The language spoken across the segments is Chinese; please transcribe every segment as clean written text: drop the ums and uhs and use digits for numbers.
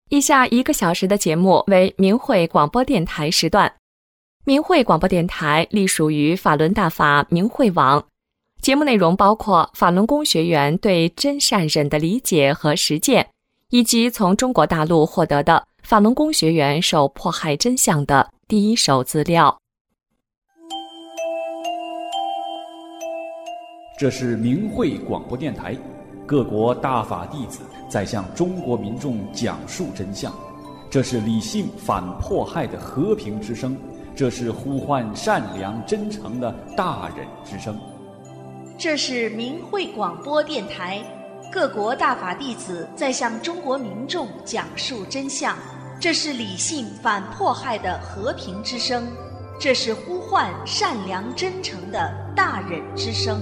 以下1个小时的节目为明慧广播电台时段。明慧广播电台隶属于法轮大法明慧网，节目内容包括法轮功学员对真善忍的理解和实践，以及从中国大陆获得的法轮功学员受迫害真相的第一手资料。 这是明慧广播电台，各国大法弟子在向中国民众讲述真相，这是理性反迫害的和平之声，这是呼唤善良真诚的大忍之声。 这是明慧广播电台，各国大法弟子在向中国民众讲述真相，这是理性反迫害的和平之声，这是呼唤善良真诚的大忍之声。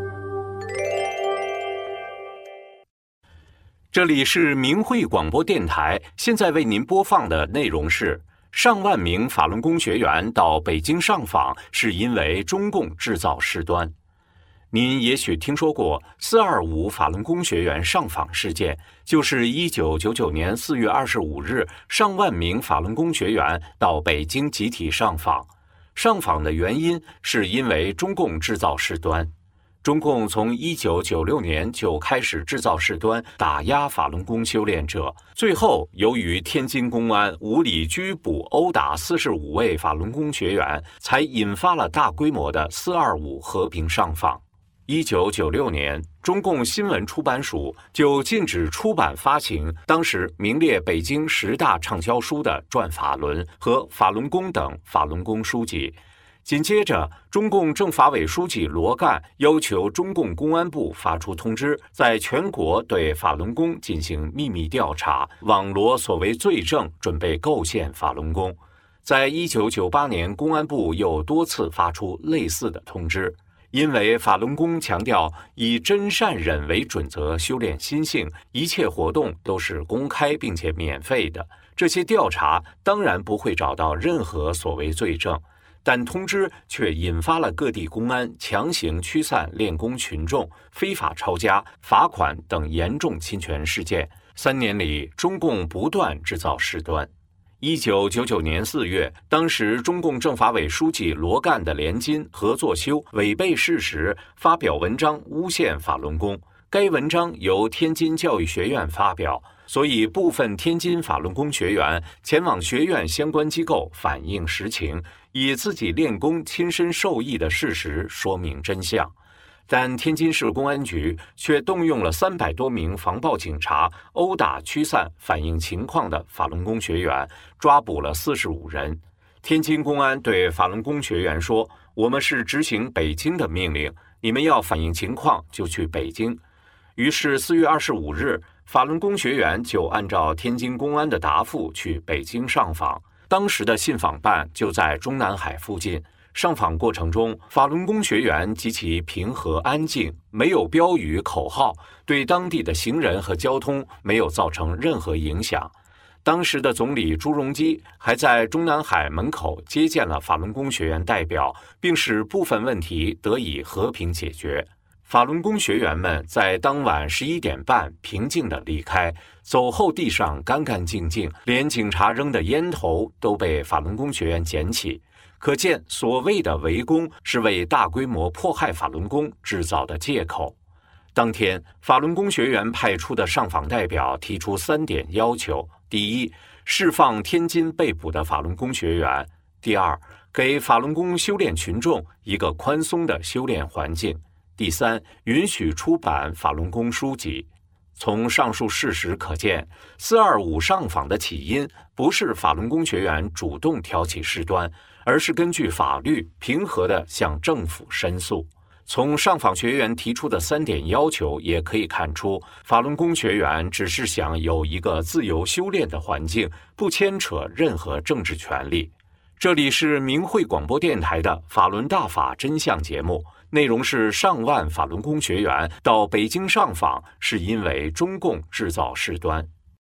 这里是明慧广播电台，现在为您播放的内容是：上万名法轮功学员到北京上访，是因为中共制造事端。您也许听说过425法轮功学员上访事件，就是1999年4月25日，上万名法轮功学员到北京集体上访。上访的原因是因为中共制造事端。中共从1996年就开始制造事端，打压法轮功修炼者，最后由于天津公安无理拘捕殴打45位法轮功学员，才引发了大规模的425和平上访。1996年，中共新闻出版署就禁止出版发行当时名列北京10大畅销书的《转法轮》和《法轮功》等法轮功书籍。紧接着，中共政法委书记罗干要求中共公安部发出通知，在全国对法轮功进行秘密调查，网罗所谓罪证，准备构陷法轮功。在1998年，公安部又多次发出类似的通知。因为法轮功强调以真善忍为准则修炼心性，一切活动都是公开并且免费的，这些调查当然不会找到任何所谓罪证。但通知却引发了各地公安强行驱散练功群众、非法抄家、罚款等严重侵权事件。3年里，中共不断制造事端。1999年4月，当时中共政法委书记罗干的连金、合作修违背事实发表文章诬陷法轮功，该文章由天津教育学院发表，所以部分天津法轮功学员前往学院相关机构反映实情，以自己练功亲身受益的事实说明真相。但天津市公安局却动用了300多名防暴警察，殴打驱散反映情况的法轮功学员，抓捕了45人。天津公安对法轮功学员说：“我们是执行北京的命令，你们要反映情况就去北京。”于是4月25日，法轮功学员就按照天津公安的答复去北京上访。当时的信访办就在中南海附近。上访过程中，法轮功学员极其平和安静，没有标语口号，对当地的行人和交通没有造成任何影响。当时的总理朱镕基还在中南海门口接见了法轮功学员代表，并使部分问题得以和平解决。法轮功学员们在当晚11点半平静地离开，走后地上干干净净，连警察扔的烟头都被法轮功学员捡起。可见所谓的围攻是为大规模迫害法轮功制造的借口。当天，法轮功学员派出的上访代表提出3点要求：第一，释放天津被捕的法轮功学员；第二，给法轮功修炼群众一个宽松的修炼环境；第三，允许出版法轮功书籍。从上述事实可见，425上访的起因不是法轮功学员主动挑起事端，而是根据法律平和地向政府申诉。从上访学员提出的3点要求也可以看出，法轮功学员只是想有一个自由修炼的环境，不牵扯任何政治权利。这里是明慧广播电台的法轮大法真相节目，内容是上万法轮功学员到北京上访，是因为中共制造事端。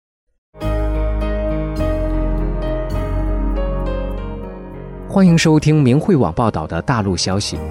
欢迎收听明慧网报道的大陆消息。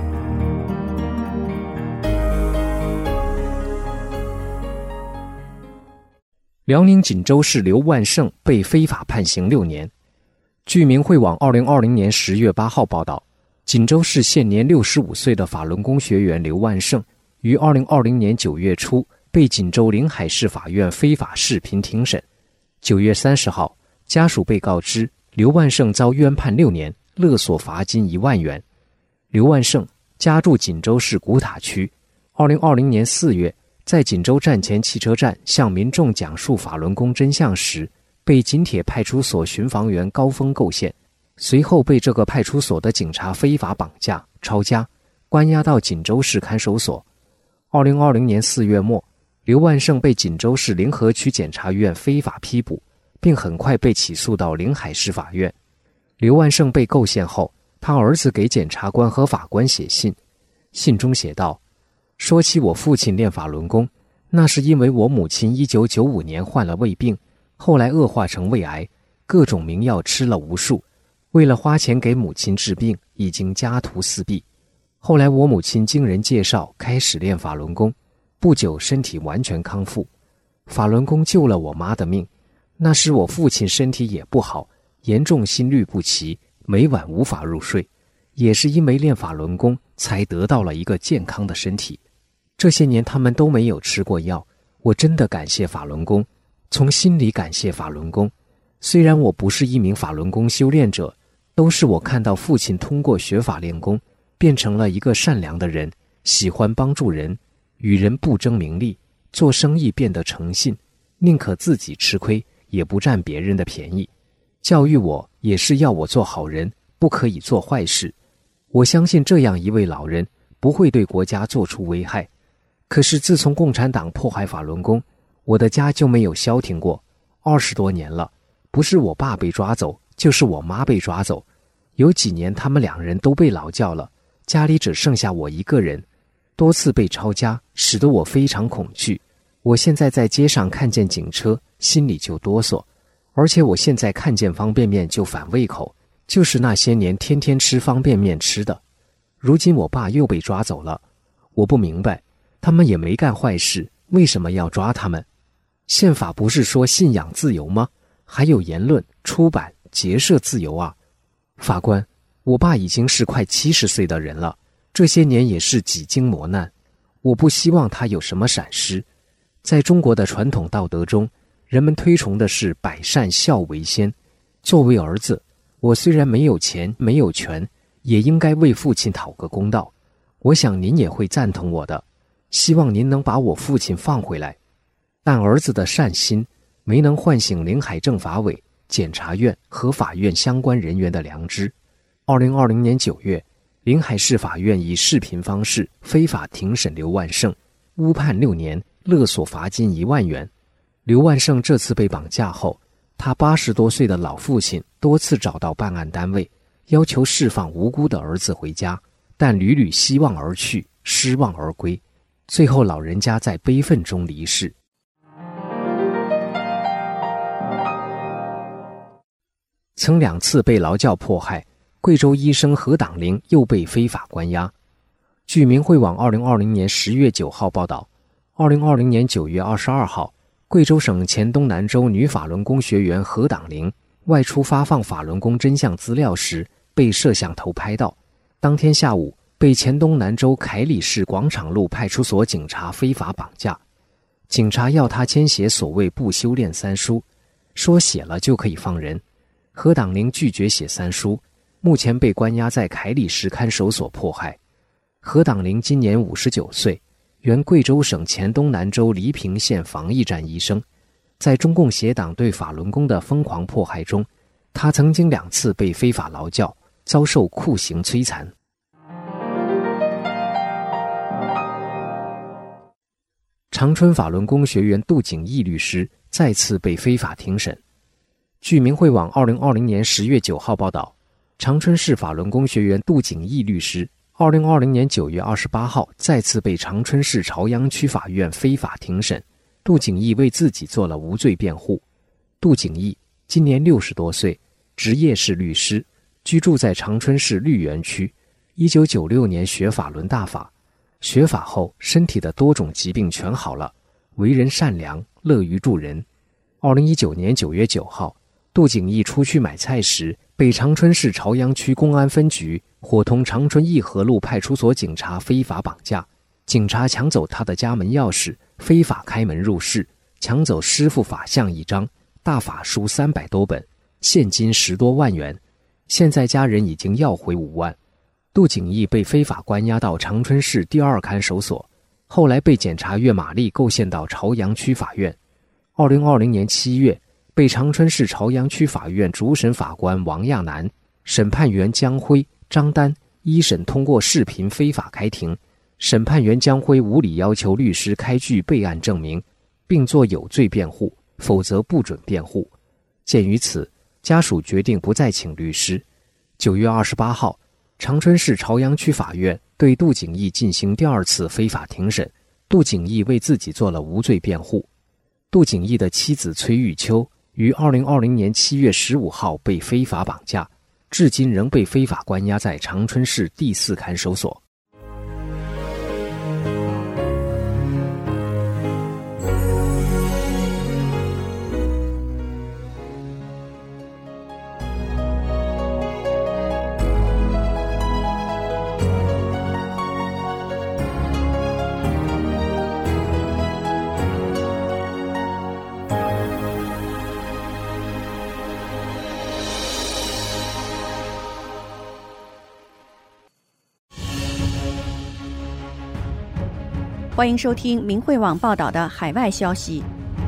辽宁锦州市刘万胜被非法判刑6年。据明慧网2020年10月8号报道，锦州市现年65岁的法轮功学员刘万胜于2020年9月初被锦州临海市法院非法视频庭审。9月30号，家属被告知刘万胜遭冤判6年，勒索罚金1万元。刘万胜家住锦州市古塔区，2020年4月在锦州站前汽车站向民众讲述法轮功真相时，被锦铁派出所巡防员高峰构陷，随后被这个派出所的警察非法绑架、抄家，关押到锦州市看守所。2020年4月末，刘万胜被锦州市临河区检察院非法批捕，并很快被起诉到临海市法院。刘万胜被构陷后，他儿子给检察官和法官写信，信中写道：说起我父亲练法轮功，那是因为我母亲1995年患了胃病，后来恶化成胃癌，各种名药吃了无数，为了花钱给母亲治病，已经家徒四壁。后来我母亲经人介绍开始练法轮功，不久身体完全康复。法轮功救了我妈的命，那时我父亲身体也不好，严重心律不齐，每晚无法入睡，也是因为练法轮功才得到了一个健康的身体。这些年他们都没有吃过药，我真的感谢法轮功，从心里感谢法轮功。虽然我不是一名法轮功修炼者，都是我看到父亲通过学法练功，变成了一个善良的人，喜欢帮助人，与人不争名利，做生意变得诚信，宁可自己吃亏，也不占别人的便宜。教育我也是要我做好人，不可以做坏事。我相信这样一位老人不会对国家做出危害。可是自从共产党迫害法轮功，我的家就没有消停过，20多年了，不是我爸被抓走，就是我妈被抓走。有几年他们2人都被劳教了，家里只剩下我一个人，多次被抄家，使得我非常恐惧。我现在在街上看见警车，心里就哆嗦，而且我现在看见方便面就反胃口，就是那些年天天吃方便面吃的。如今我爸又被抓走了，我不明白，他们也没干坏事，为什么要抓他们？宪法不是说信仰自由吗？还有言论、出版、结社自由啊。法官，我爸已经是快70岁的人了，这些年也是几经磨难，我不希望他有什么闪失。在中国的传统道德中，人们推崇的是百善孝为先。作为儿子，我虽然没有钱没有权，也应该为父亲讨个公道。我想您也会赞同我的，希望您能把我父亲放回来。但儿子的善心没能唤醒临海政法委、检察院和法院相关人员的良知。2020年9月，临海市法院以视频方式非法庭审刘万胜，误判6年，勒索罚金1万元。刘万胜这次被绑架后，他80多岁的老父亲多次找到办案单位，要求释放无辜的儿子回家，但屡屡希望而去，失望而归，最后老人家在悲愤中离世。曾2次被劳教迫害，贵州医生何党林又被非法关押。据明慧网2020年10月9号报道，2020年9月22号，贵州省黔东南州女法轮功学员何党林外出发放法轮功真相资料时被摄像头拍到，当天下午被黔东南州凯里市广场路派出所警察非法绑架。警察要他签写所谓不修炼3书，说写了就可以放人。何党林拒绝写3书，目前被关押在凯里市看守所迫害。何党林今年59岁，原贵州省黔东南州黎平县防疫站医生。在中共邪党对法轮功的疯狂迫害中，他曾经2次被非法劳教，遭受酷刑摧残。长春法轮功学员杜景义律师再次被非法庭审。据明慧网2020年10月9号报道，长春市法轮功学员杜景义律师2020年9月28号再次被长春市朝阳区法院非法庭审。杜景义为自己做了无罪辩护。杜景义今年60多岁，职业是律师，居住在长春市绿园区。1996年学法轮大法，学法后身体的多种疾病全好了，为人善良，乐于助人。 2019年9月9号，杜景义出去买菜时，被长春市朝阳区公安分局伙同长春义和路派出所警察非法绑架。警察抢走他的家门钥匙，非法开门入室，抢走师傅法相1张，大法书300多本，现金10多万元。现在家人已经要回5万。杜景义被非法关押到长春市第2看守所，后来被检察院马力构陷到朝阳区法院。2020年7月，被长春市朝阳区法院主审法官王亚楠、审判员江辉、张丹一审通过视频非法开庭。审判员江辉无理要求律师开具备案证明，并作有罪辩护，否则不准辩护。鉴于此，家属决定不再请律师。9月28号，长春市朝阳区法院对杜景义进行第2次非法庭审，杜景义为自己做了无罪辩护。杜景义的妻子崔玉秋于2020年7月15号被非法绑架，至今仍被非法关押在长春市第4看守所。 欢迎收听明慧网报道的海外消息。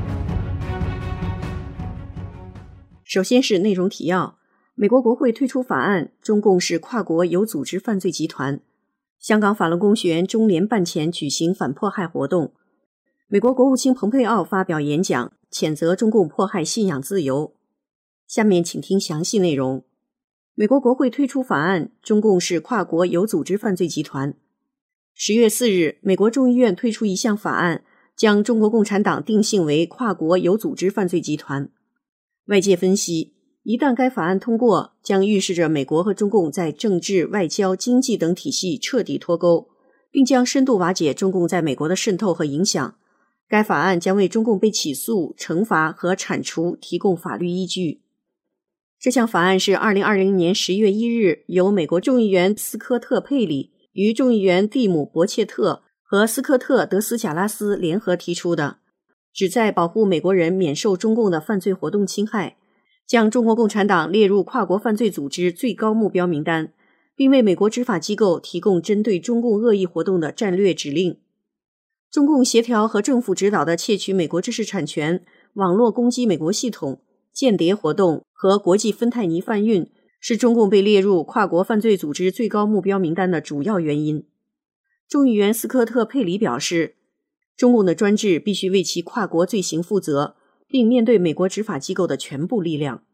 首先是内容提要：美国国会推出法案，中共是跨国有组织犯罪集团。香港法轮功学员中联办前举行反迫害活动。美国国务卿蓬佩奥发表演讲，谴责中共迫害信仰自由。下面请听详细内容。美国国会推出法案，中共是跨国有组织犯罪集团。10月4日，美国众议院推出一项法案，将中国共产党定性为跨国有组织犯罪集团。外界分析，一旦该法案通过，将预示着美国和中共在政治、外交、经济等体系彻底脱钩，并将深度瓦解中共在美国的渗透和影响。该法案将为中共被起诉、惩罚和铲除提供法律依据。这项法案是2020年10月1日由美国众议员斯科特·佩里与众议员蒂姆·伯切特和斯科特·德斯贾拉斯联合提出的，旨在保护美国人免受中共的犯罪活动侵害，将中国共产党列入跨国犯罪组织最高目标名单，并为美国执法机构提供针对中共恶意活动的战略指令。中共协调和政府指导的窃取美国知识产权、网络攻击美国系统、间谍活动和国际芬太尼贩运，是中共被列入跨国犯罪组织最高目标名单的主要原因。众议员斯科特·佩里表示，中共的专制必须为其跨国罪行负责，并面对美国执法机构的全部力量。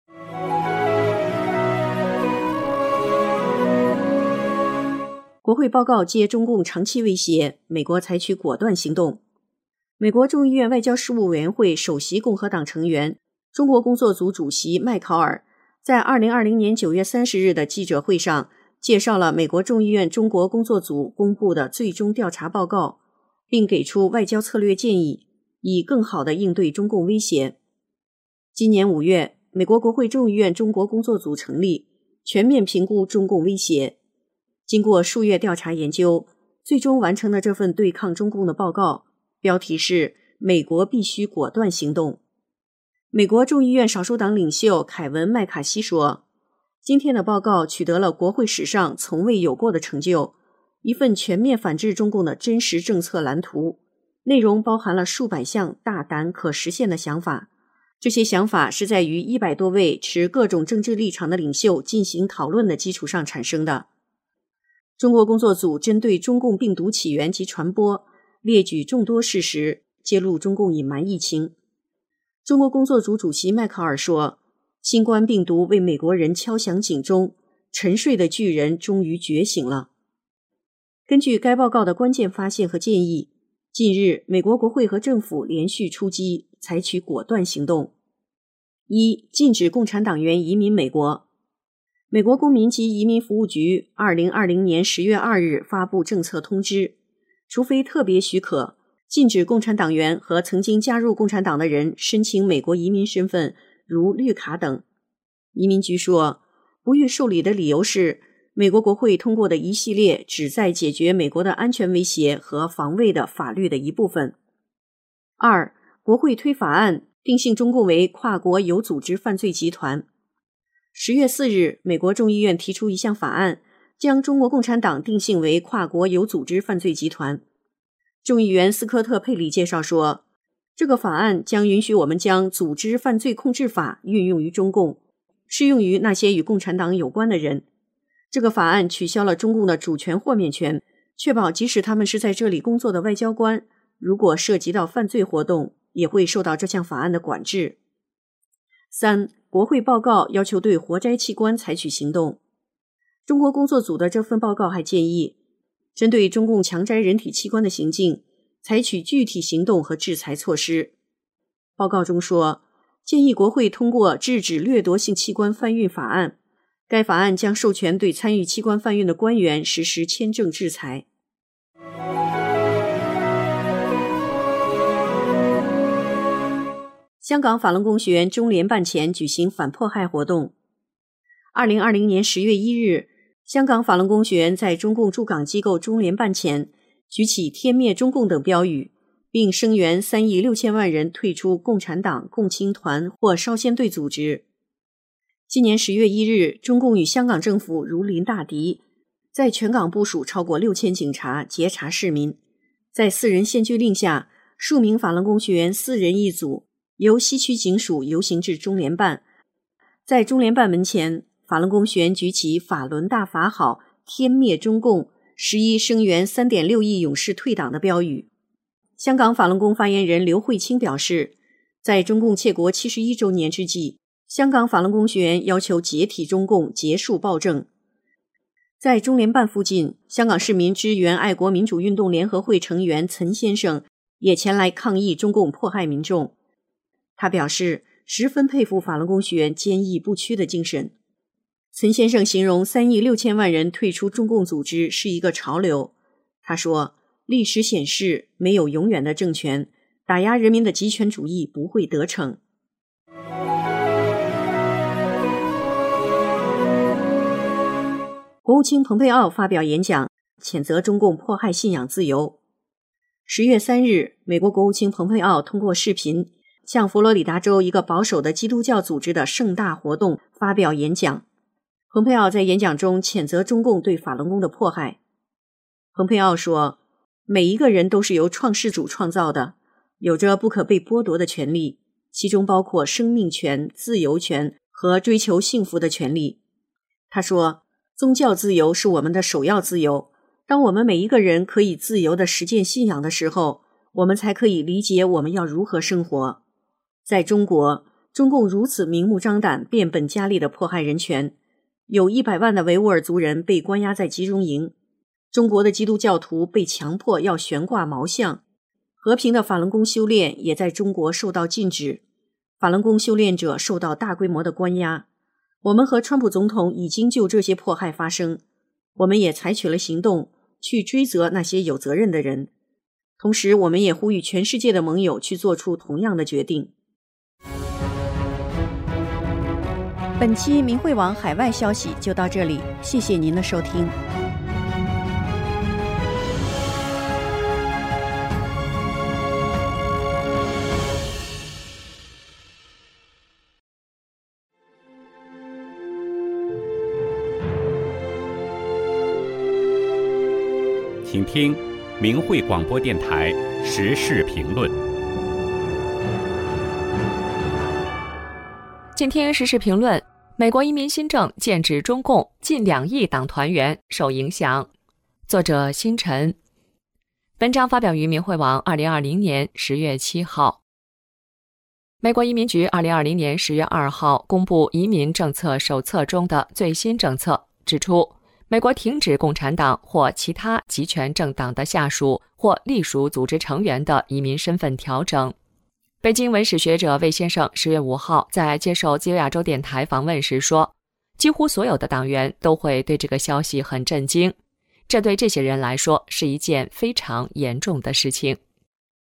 国会报告揭中共长期威胁，美国采取果断行动。美国众议院外交事务委员会首席共和党成员、中国工作组主席麦考尔在2020年9月30日的记者会上介绍了美国众议院中国工作组公布的最终调查报告，并给出外交策略建议，以更好地应对中共威胁。今年5月，美国国会众议院中国工作组成立，全面评估中共威胁。经过数月调查研究，最终完成了这份对抗中共的报告，标题是“美国必须果断行动”。美国众议院少数党领袖凯文·麦卡锡说，今天的报告取得了国会史上从未有过的成就，一份全面反制中共的真实政策蓝图，内容包含了数百项大胆可实现的想法。这些想法是在与100多位持各种政治立场的领袖进行讨论的基础上产生的。中国工作组针对中共病毒起源及传播，列举众多事实，揭露中共隐瞒疫情。中国工作组主席麦考尔说，新冠病毒为美国人敲响警钟，沉睡的巨人终于觉醒了。根据该报告的关键发现和建议，近日美国国会和政府连续出击，采取果断行动。1. 禁止共产党员移民美国。美国公民及移民服务局2020年10月2日发布政策通知，除非特别许可， 禁止共产党员和曾经加入共产党的人申请美国移民身份，如绿卡等。移民局说，不予受理的理由是美国国会通过的一系列旨在解决美国的安全威胁和防卫的法律的一部分。2. 国会推法案定性中共为跨国有组织犯罪集团。10月4日，美国众议院提出一项法案，将中国共产党定性为跨国有组织犯罪集团。众议员斯科特·佩里介绍说，这个法案将允许我们将组织犯罪控制法运用于中共，适用于那些与共产党有关的人。这个法案取消了中共的主权豁免权，确保即使他们是在这里工作的外交官，如果涉及到犯罪活动，也会受到这项法案的管制。3. 国会报告要求对活摘器官采取行动。中国工作组的这份报告还建议，针对中共强摘人体器官的行径，采取具体行动和制裁措施。报告中说，建议国会通过制止掠夺性器官贩运法案，该法案将授权对参与器官贩运的官员实施签证制裁。香港法轮功学员中联办前举行反迫害活动。2020年10月1日，香港法轮功学员在中共驻港机构中联办前举起天灭中共等标语，并声援3亿6千万人退出共产党、共青团或少先队组织。今年10月1日，中共与香港政府如临大敌，在全港部署超过6000警察截查市民。在4人限聚令下，数名法轮功学员4人一组，由西区警署游行至中联办。在中联办门前，法轮功学员举起法轮大法好，天灭中共，11声援 3.6 亿勇士退党的标语。香港法轮功发言人刘慧卿表示，在中共建国71周年之际，香港法轮功学员要求解体中共，结束暴政。在中联办附近，香港市民支援爱国民主运动联合会成员岑先生也前来抗议中共迫害民众。他表示，十分佩服法轮功学员坚毅不屈的精神。岑先生形容3亿6千万人退出中共组织是一个潮流。他说，历史显示，没有永远的政权，打压人民的极权主义不会得逞。国务卿蓬佩奥发表演讲，谴责中共迫害信仰自由。10月3日，美国国务卿蓬佩奥通过视频向佛罗里达州一个保守的基督教组织的盛大活动发表演讲。蓬佩奥在演讲中谴责中共对法轮功的迫害。蓬佩奥说，每一个人都是由创世主创造的，有着不可被剥夺的权利，其中包括生命权、自由权和追求幸福的权利。他说，宗教自由是我们的首要自由，当我们每一个人可以自由地实践信仰的时候，我们才可以理解我们要如何生活。在中国，中共如此明目张胆、变本加厉地迫害人权，有100万的维吾尔族人被关押在集中营，中国的基督教徒被强迫要悬挂毛像，和平的法轮功修炼也在中国受到禁止，法轮功修炼者受到大规模的关押。我们和川普总统已经就这些迫害发声，我们也采取了行动去追责那些有责任的人，同时我们也呼吁全世界的盟友去做出同样的决定。本期明慧网海外消息就到这里，谢谢您的收听。 请听明慧广播电台时事评论。 请听时事评论：美国移民新政剑指中共，近2亿党团员受影响。作者星辰。文章发表于明慧网2020年10月7号。美国移民局2020年10月2号公布移民政策手册中的最新政策，指出美国停止共产党或其他极权政党的下属或隶属组织成员的移民身份调整。北京文史学者魏先生10月5号在接受自由亚洲电台访问时说，几乎所有的党员都会对这个消息很震惊，这对这些人来说是一件非常严重的事情。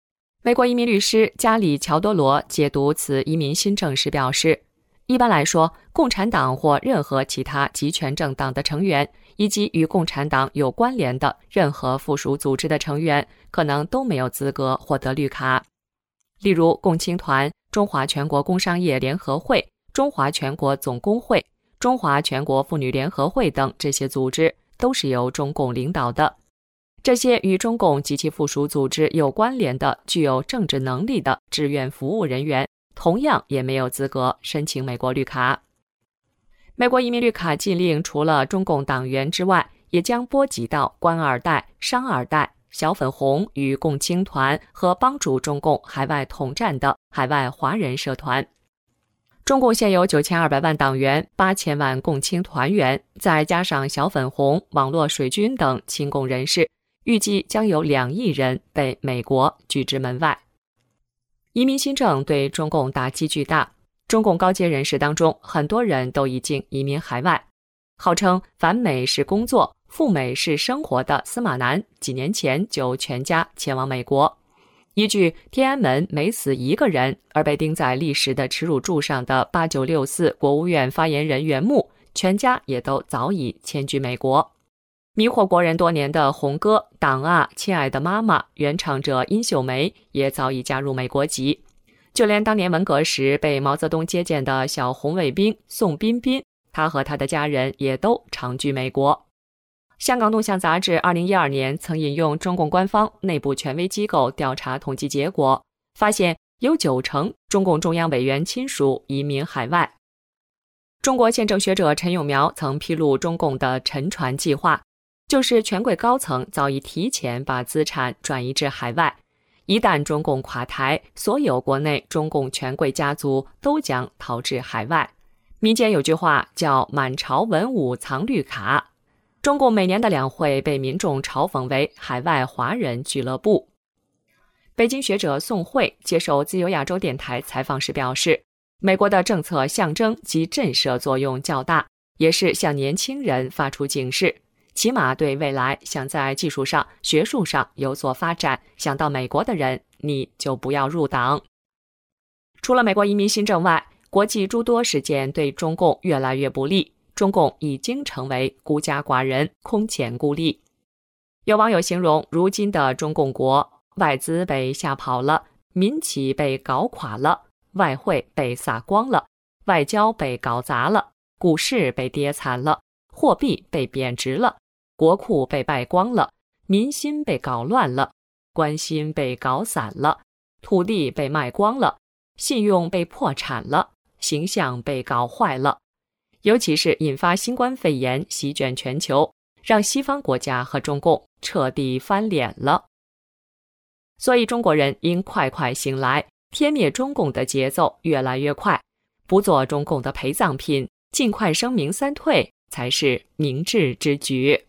美国移民律师加里·乔多罗解读此移民新政时表示，一般来说，共产党或任何其他极权政党的成员，以及与共产党有关联的任何附属组织的成员，可能都没有资格获得绿卡。例如共青团、中华全国工商业联合会、中华全国总工会、中华全国妇女联合会等这些组织都是由中共领导的。这些与中共及其附属组织有关联的具有政治能力的志愿服务人员，同样也没有资格申请美国绿卡。美国移民绿卡禁令除了中共党员之外，也将波及到官二代、商二代、小粉红与共青团和帮助中共海外统战的海外华人社团。中共现有9200万党员、8000万共青团员，再加上小粉红、网络水军等亲共人士，预计将有2亿人被美国拒之门外。移民新政对中共打击巨大，中共高阶人士当中很多人都已经移民海外。号称反美是工作、赴美是生活的司马南几年前就全家前往美国。依据天安门每死1个人而被钉在历史的耻辱柱上的8964国务院发言人袁木，全家也都早已迁居美国。迷惑国人多年的红歌党啊亲爱的妈妈原唱者殷秀梅也早已加入美国籍。就连当年文革时被毛泽东接见的小红卫兵宋彬彬，他和他的家人也都长居美国。香港动向杂志2012年曾引用中共官方内部权威机构调查统计结果，发现有90%中共中央委员亲属移民海外。中国宪政学者陈永苗曾披露中共的沉船计划，就是权贵高层早已提前把资产转移至海外，一旦中共垮台，所有国内中共权贵家族都将逃至海外。民间有句话叫满朝文武藏绿卡。中共每年的两会被民众嘲讽为海外华人俱乐部。北京学者宋慧接受自由亚洲电台采访时表示，美国的政策象征及震慑作用较大，也是向年轻人发出警示，起码对未来想在技术上、学术上有所发展，想到美国的人，你就不要入党。除了美国移民新政外，国际诸多事件对中共越来越不利，中共已经成为孤家寡人、空前孤立。有网友形容如今的中共国，外资被吓跑了，民企被搞垮了，外汇被撒光了，外交被搞砸了，股市被跌惨了，货币被贬值了，国库被败光了，民心被搞乱了，关心被搞散了，土地被卖光了，信用被破产了，形象被搞坏了。尤其是引发新冠肺炎席卷全球，让西方国家和中共彻底翻脸了。所以中国人应快快醒来，天灭中共的节奏越来越快，不做中共的陪葬品，尽快声明三退才是明智之举。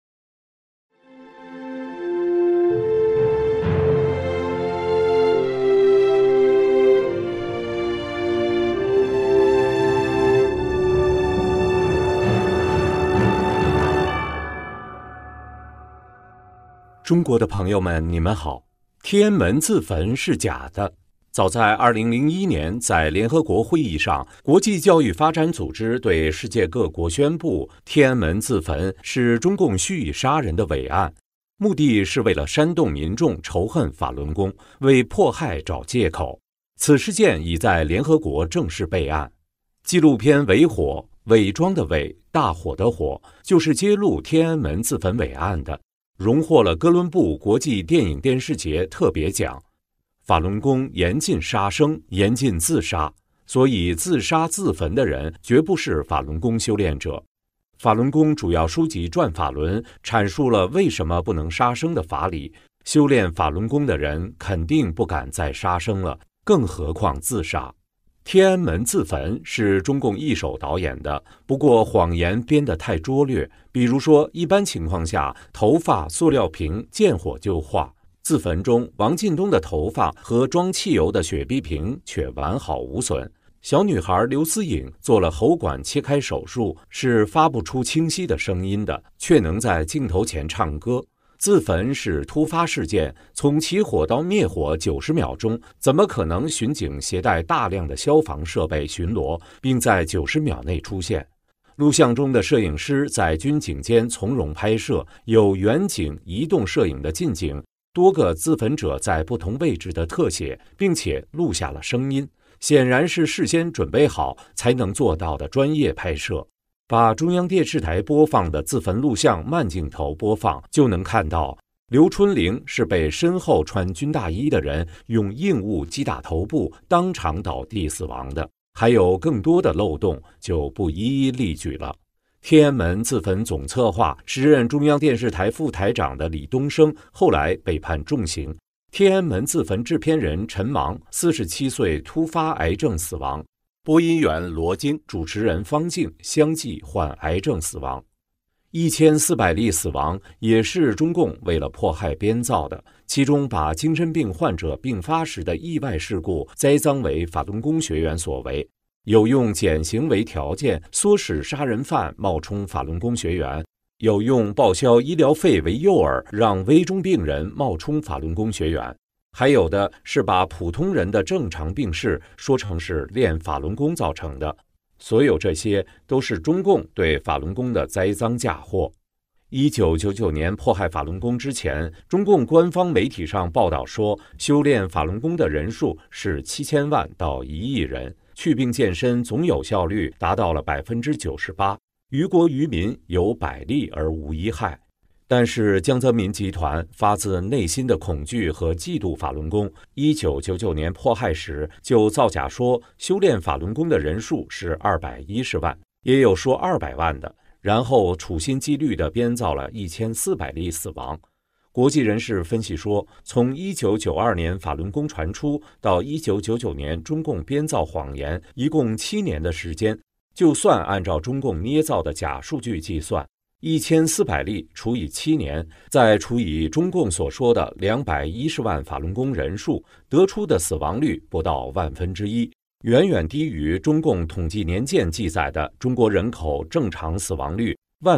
中国的朋友们，你们好。天安门自焚是假的。早在2001年，在联合国会议上，国际教育发展组织对世界各国宣布，天安门自焚是中共蓄意杀人的伪案，目的是为了煽动民众仇恨法轮功，为迫害找借口。此事件已在联合国正式备案。纪录片《伪火》，伪装的伪，大火的火，就是揭露天安门自焚伪案的，荣获了哥伦布国际电影电视节特别奖。法轮功严禁杀生，严禁自杀，所以自杀自焚的人绝不是法轮功修炼者。法轮功主要书籍《转法轮》阐述了为什么不能杀生的法理，修炼法轮功的人肯定不敢再杀生了，更何况自杀。天安门自焚是中共一手导演的，不过谎言编得太拙劣，比如说一般情况下头发、塑料瓶见火就化，自焚中王进东的头发和装汽油的雪碧瓶却完好无损。小女孩刘思颖做了喉管切开手术，是发不出清晰的声音的，却能在镜头前唱歌。 自焚是突发事件，从起火到灭火90秒钟，怎么可能巡警携带大量的消防设备巡逻，并在90秒内出现？录像中的摄影师在军警间从容拍摄，有远景、移动摄影的近景，多个自焚者在不同位置的特写，并且录下了声音，显然是事先准备好才能做到的专业拍摄。把中央电视台播放的自焚录像慢镜头播放，就能看到刘春玲是被身后穿军大衣的人用硬物击打头部，当场倒地死亡的。还有更多的漏洞，就不一一例举了。天安门自焚总策划、时任中央电视台副台长的李东生后来被判重刑。天安门自焚制片人陈芒47岁突发癌症死亡。播音员罗京、主持人方静相继患癌症死亡。1400例死亡也是中共为了迫害编造的，其中把精神病患者病发时的意外事故栽赃为法轮功学员所为，有用减刑为条件唆使杀人犯冒充法轮功学员，有用报销医疗费为诱饵让危重病人冒充法轮功学员，还有的是把普通人的正常病逝说成是练法轮功造成的。所有这些都是中共对法轮功的栽赃嫁祸。1999年迫害法轮功之前，中共官方媒体上报道说，修炼法轮功的人数是7000万到1亿人，祛病健身总有效率达到了98%，于国于民有百利而无一害。但是江泽民集团发自内心的恐惧和嫉妒法轮功，1999年迫害时就造假说修炼法轮功的人数是210万，也有说200万的，然后处心积虑地编造了1400例死亡。国际人士分析说，从1992年法轮功传出到1999年中共编造谎言，一共7年的时间，就算按照中共捏造的假数据计算，1400例除以7年，再除以中共所说的210万法轮功人数，得出的死亡率不到1/1000，远远低于中共统计年鉴记载的中国人口正常死亡率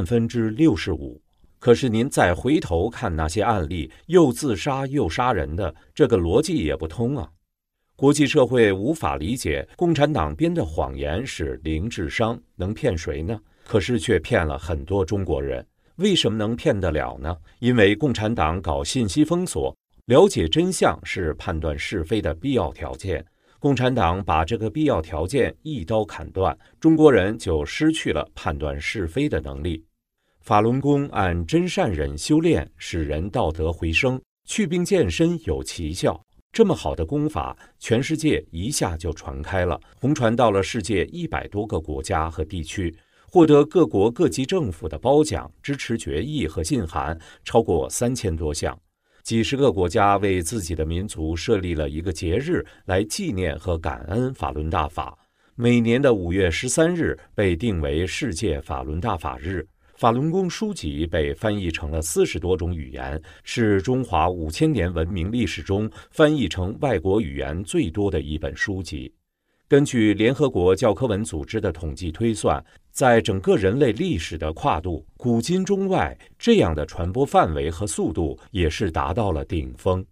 65%。可是您再回头看那些案例，又自杀又杀人的，这个逻辑也不通啊。国际社会无法理解共产党编的谎言是零智商，能骗谁呢？可是却骗了很多中国人。为什么能骗得了呢？因为共产党搞信息封锁，了解真相是判断是非的必要条件。共产党把这个必要条件一刀砍断，中国人就失去了判断是非的能力。法轮功按真善忍修炼，使人道德回升，祛病健身有奇效。这么好的功法，全世界一下就传开了，红传到了世界100多个国家和地区，获得各国各级政府的褒奖、支持决议和信函超过3000多项。几十个国家为自己的民族设立了一个节日来纪念和感恩法轮大法。每年的5月13日被定为世界法轮大法日。法轮功书籍被翻译成了40多种语言，是中华5000年文明历史中翻译成外国语言最多的一本书籍。根据联合国教科文组织的统计推算，在整个人类历史的跨度，古今中外，这样的传播范围和速度也是达到了顶峰。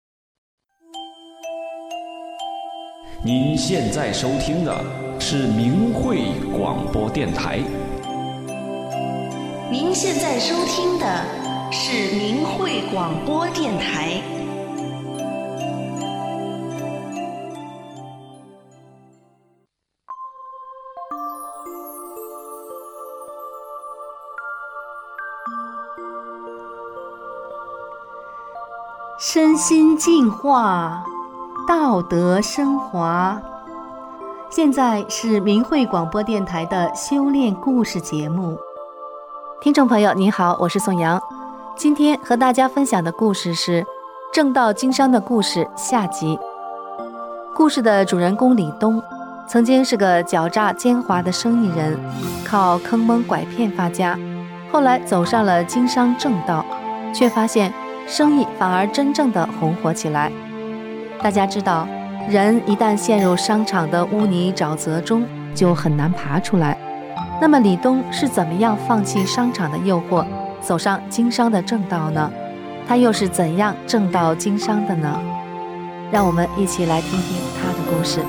您现在收听的是明慧广播电台。 您现在收听的是明慧广播电台。 身心净化，道德升华。现在是明慧广播电台的修炼故事节目。听众朋友您好，我是宋阳。今天和大家分享的故事是正道经商的故事下集。故事的主人公李东曾经是个狡诈奸猾的生意人，靠坑蒙拐骗发家，后来走上了经商正道，却发现生意反而真正的红火起来。大家知道，人一旦陷入商场的污泥沼泽中，就很难爬出来。那么李东是怎么样放弃商场的诱惑，走上经商的正道呢？ 他又是怎样挣到经商的呢？让我们一起来听听他的故事。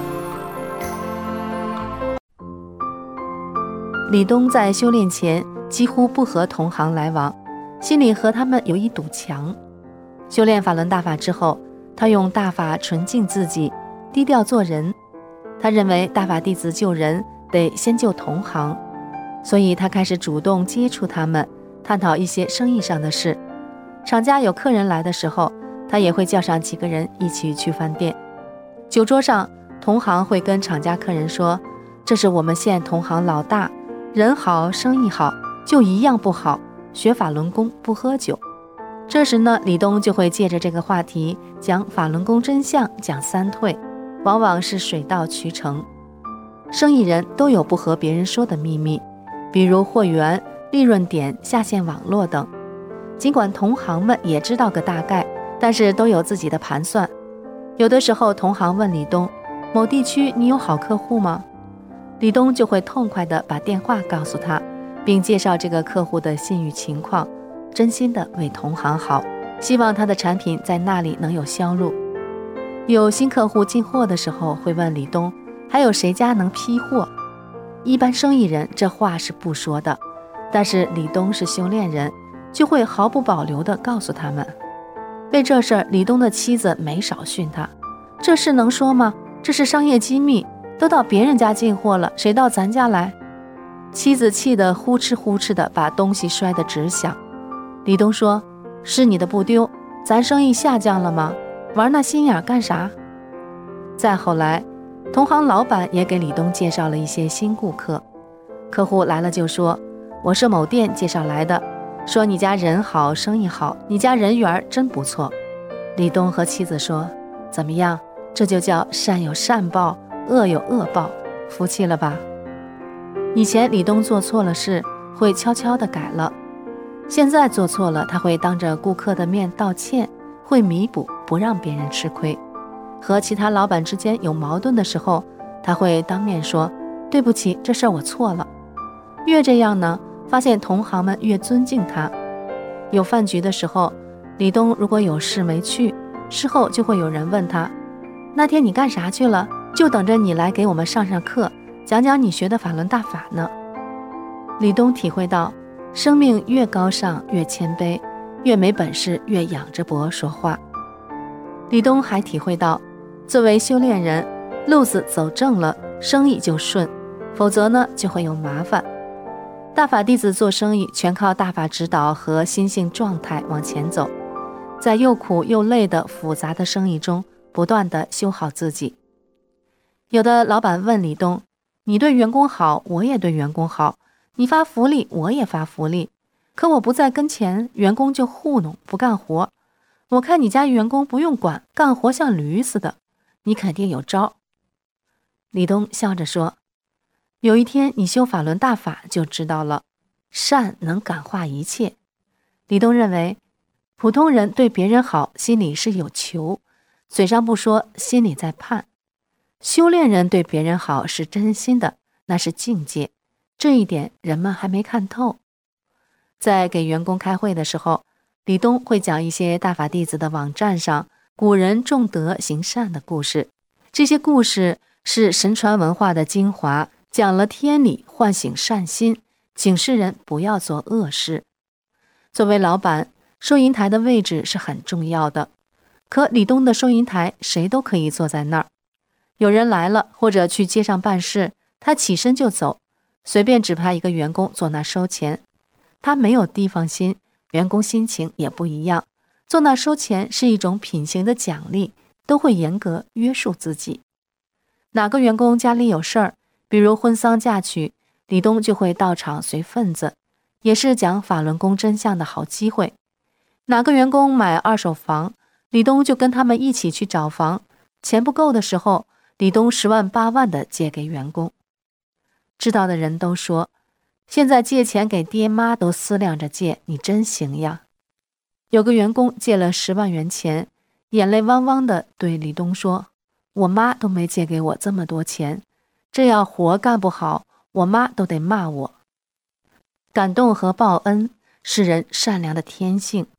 李东在修炼前几乎不和同行来往，心里和他们有一堵墙。修炼法轮大法之后，他用大法纯净自己，低调做人。他认为大法弟子救人得先救同行，所以他开始主动接触他们，探讨一些生意上的事。厂家有客人来的时候，他也会叫上几个人一起去饭店。酒桌上，同行会跟厂家客人说，这是我们县同行老大，人好生意好，就一样不好，学法轮功不喝酒。这时呢，李东就会借着这个话题讲法轮功真相，讲三退，往往是水到渠成。生意人都有不和别人说的秘密，比如货源、利润点、下线网络等。尽管同行们也知道个大概，但是都有自己的盘算。有的时候同行问李东，某地区你有好客户吗？李东就会痛快地把电话告诉他，并介绍这个客户的信誉情况，真心地为同行好，希望他的产品在那里能有销路。有新客户进货的时候，会问李东还有谁家能批货。一般生意人这话是不说的，但是李东是修炼人，就会毫不保留地告诉他们。为这事儿，李东的妻子没少训他，这事能说吗？这是商业机密，都到别人家进货了，谁到咱家来？妻子气得呼哧呼哧的把东西摔得直响。李东说，是你的不丢，咱生意下降了吗？玩那心眼干啥？再后来，同行老板也给李东介绍了一些新顾客，客户来了就说，我是某店介绍来的，说你家人好生意好，你家人缘真不错。李东和妻子说，怎么样，这就叫善有善报，恶有恶报，服气了吧？以前李东做错了事会悄悄地改了，现在做错了他会当着顾客的面道歉，会弥补，不让别人吃亏。和其他老板之间有矛盾的时候，他会当面说，对不起，这事儿我错了。越这样呢，发现同行们越尊敬他。有饭局的时候，李东如果有事没去，事后就会有人问他，那天你干啥去了？就等着你来给我们上上课，讲讲你学的法轮大法呢。李东体会到，生命越高尚越谦卑，越没本事越仰着脖说话。李东还体会到，作为修炼人，路子走正了，生意就顺，否则呢就会有麻烦。大法弟子做生意全靠大法指导和心性状态往前走，在又苦又累的复杂的生意中不断地修好自己。有的老板问李东，你对员工好，我也对员工好，你发福利，我也发福利，可我不在跟前，员工就糊弄不干活，我看你家员工不用管，干活像驴似的，你肯定有招。李东笑着说，有一天你修法轮大法就知道了，善能感化一切。李东认为，普通人对别人好，心里是有求，嘴上不说，心里在盼。修炼人对别人好是真心的，那是境界，这一点人们还没看透。在给员工开会的时候，李东会讲一些大法弟子的网站上古人重德行善的故事，这些故事是神传文化的精华，讲了天理，唤醒善心，警示人不要做恶事。作为老板，收银台的位置是很重要的，可李东的收银台谁都可以坐在那儿。有人来了或者去街上办事，他起身就走，随便指派一个员工坐那收钱。他没有地方心，员工心情也不一样，坐那收钱是一种品行的奖励，都会严格约束自己。哪个员工家里有事儿，比如婚丧嫁娶，李东就会到场随份子，也是讲法轮功真相的好机会。哪个员工买二手房，李东就跟他们一起去找房，钱不够的时候，李东10万8万的借给员工。知道的人都说，现在借钱给爹妈都思量着借，你真行呀。有个员工借了10万元钱，眼泪汪汪的对李东说，我妈都没借给我这么多钱，这要活干不好，我妈都得骂我。感动和报恩是人善良的天性，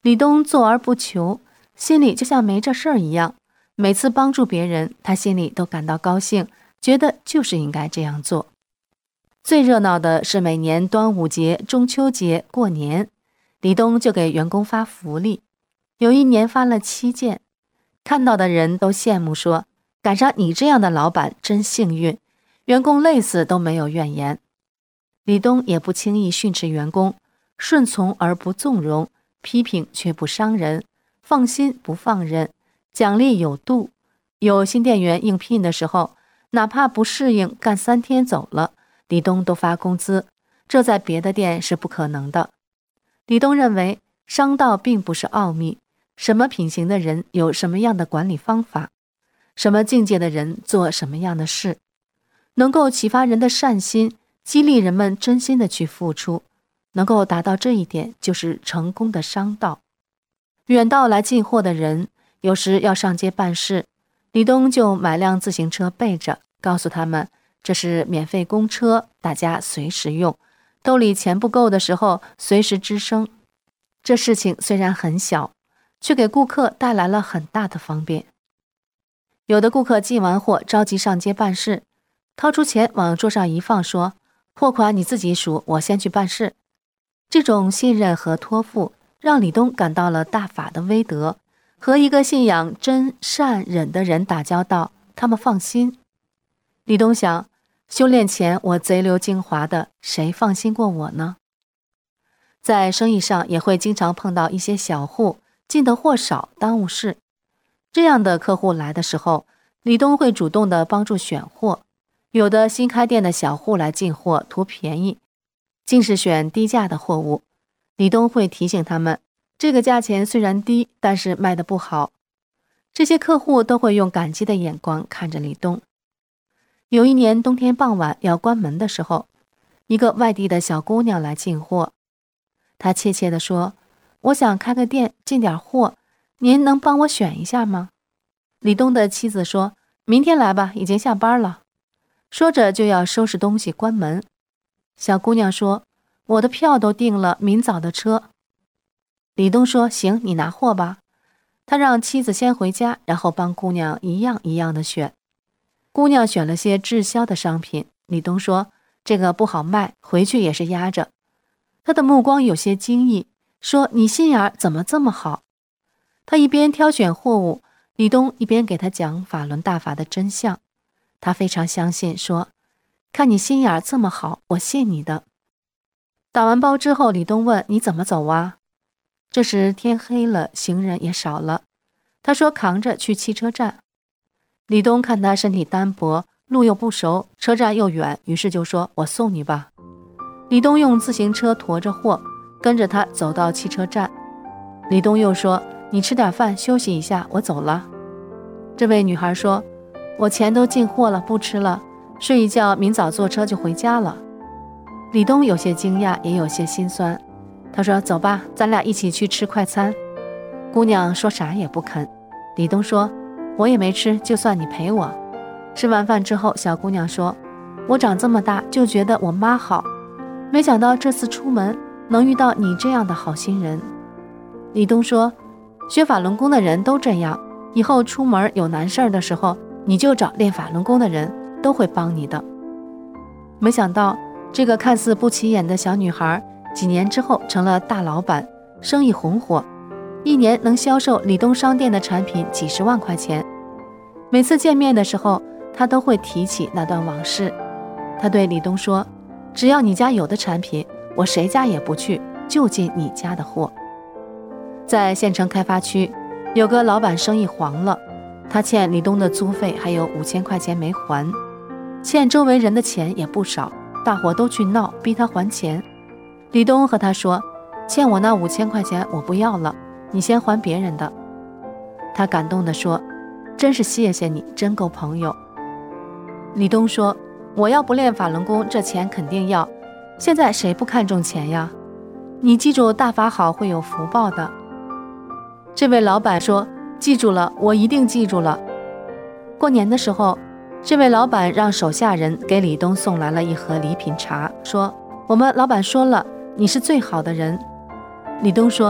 李东做而不求，心里就像没这事儿一样。每次帮助别人，他心里都感到高兴，觉得就是应该这样做。最热闹的是每年端午节、中秋节、过年，李东就给员工发福利。有一年发了7件，看到的人都羡慕说，赶上你这样的老板真幸运，员工累死都没有怨言。李东也不轻易训斥员工，顺从而不纵容，批评却不伤人，放心不放任，奖励有度。有新店员应聘的时候，哪怕不适应，干3天走了，李东都发工资，这在别的店是不可能的。李东认为，商道并不是奥秘，什么品行的人有什么样的管理方法，什么境界的人做什么样的事，能够启发人的善心，激励人们真心的去付出，能够达到这一点，就是成功的商道。远道来进货的人，有时要上街办事，李东就买辆自行车备着，告诉他们这是免费公车，大家随时用，兜里钱不够的时候随时吱声。这事情虽然很小，却给顾客带来了很大的方便。有的顾客进完货着急上街办事，掏出钱往桌上一放，说货款你自己数，我先去办事。这种信任和托付让李东感到了大法的威德，和一个信仰真善忍的人打交道，他们放心。李东想，修炼前我贼溜精华的，谁放心过我呢？在生意上也会经常碰到一些小户，进的货少，耽误事。这样的客户来的时候，李东会主动的帮助选货。有的新开店的小户来进货图便宜，尽是选低价的货物，李东会提醒他们，这个价钱虽然低，但是卖得不好。这些客户都会用感激的眼光看着李东。有一年冬天傍晚要关门的时候，一个外地的小姑娘来进货，她怯怯地说，我想开个店进点货，您能帮我选一下吗？李东的妻子说，明天来吧，已经下班了。说着就要收拾东西关门。小姑娘说，我的票都订了明早的车。李东说，行，你拿货吧。他让妻子先回家，然后帮姑娘一样一样的选。姑娘选了些滞销的商品，李东说，这个不好卖，回去也是压着。他的目光有些惊异，说，你心眼怎么这么好？他一边挑选货物，李东一边给他讲法轮大法的真相。他非常相信，说，看你心眼这么好，我信你的。打完包之后，李东问，你怎么走啊？这时天黑了，行人也少了。他说扛着去汽车站。李东看他身体单薄，路又不熟，车站又远，于是就说，我送你吧。李东用自行车驮着货，跟着他走到汽车站。李东又说，你吃点饭休息一下，我走了。这位女孩说，我钱都进货了，不吃了，睡一觉，明早坐车就回家了。李东有些惊讶，也有些心酸。他说，走吧，咱俩一起去吃快餐。姑娘说啥也不肯。李东说，我也没吃，就算你陪我。吃完饭之后，小姑娘说，我长这么大就觉得我妈好，没想到这次出门能遇到你这样的好心人。李东说，学法轮功的人都这样，以后出门有难事儿的时候，你就找练法轮功的人，都会帮你的。没想到这个看似不起眼的小女孩，几年之后成了大老板，生意红火，一年能销售李东商店的产品几十万块钱。每次见面的时候，她都会提起那段往事。她对李东说，只要你家有的产品，我谁家也不去，就进你家的货。在县城开发区，有个老板生意黄了，他欠李东的租费还有5000块钱没还，欠周围人的钱也不少，大伙都去闹，逼他还钱。李东和他说，欠我那5000块钱我不要了，你先还别人的。他感动地说，真是谢谢你，真够朋友。李东说，我要不练法轮功，这钱肯定要，现在谁不看重钱呀？你记住大法好，会有福报的。这位老板说，记住了，我一定记住了。过年的时候，这位老板让手下人给李东送来了一盒礼品茶，说，我们老板说了，你是最好的人。李东说，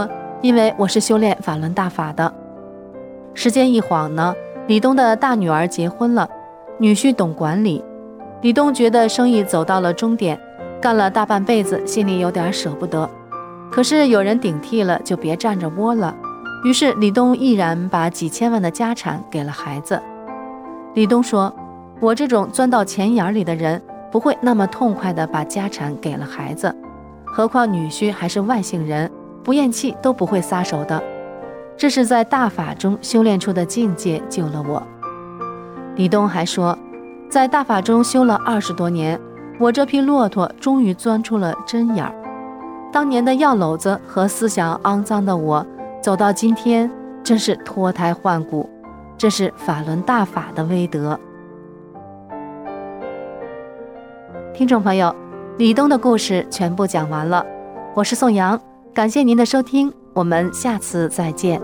因为我是修炼法轮大法的。时间一晃呢，李东的大女儿结婚了，女婿懂管理。李东觉得生意走到了终点，干了大半辈子，心里有点舍不得。可是有人顶替了，就别站着窝了。于是李东毅然把几千万的家产给了孩子。李东说，我这种钻到钱眼里的人，不会那么痛快地把家产给了孩子，何况女婿还是外姓人，不咽气都不会撒手的。这是在大法中修炼出的境界救了我。李东还说，在大法中修了20多年，我这匹骆驼终于钻出了针眼儿。当年的药篓子和思想肮脏的我，走到今天真是脱胎换骨，这是法轮大法的威德。听众朋友，李东的故事全部讲完了，我是宋阳，感谢您的收听，我们下次再见。